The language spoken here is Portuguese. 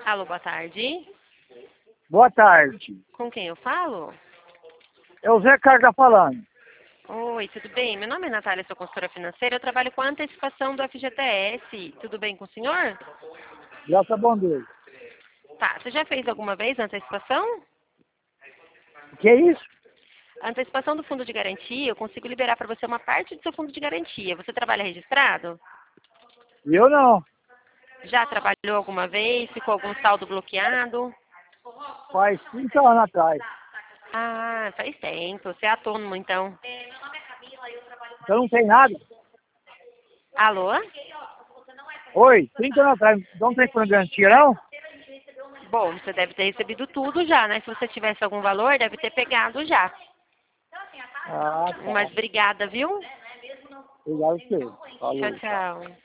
Alô, boa tarde. Boa tarde. Com quem eu falo? É o Zé Carlos falando. Oi, tudo bem? Meu nome é Natália, sou consultora financeira. Eu trabalho com a antecipação do FGTS. Tudo bem com o senhor? Graças a bom Deus. Tá, você já fez alguma vez a antecipação? O que é isso? A antecipação do fundo de garantia, eu consigo liberar para você uma parte do seu fundo de garantia. Você trabalha registrado? Eu não. Já trabalhou alguma vez? Ficou algum saldo bloqueado? Faz 30 anos atrás. Ah, faz tempo. Você é autônomo, então. Então não tem nada. Alô? Oi, 30 anos atrás. Não tem fundo de garantia, não? Bom, você deve ter recebido tudo já, né? Se você tivesse algum valor, deve ter pegado já. Ah, Mas tá. obrigada, viu? Obrigado a você. Tchau, Falou. tchau.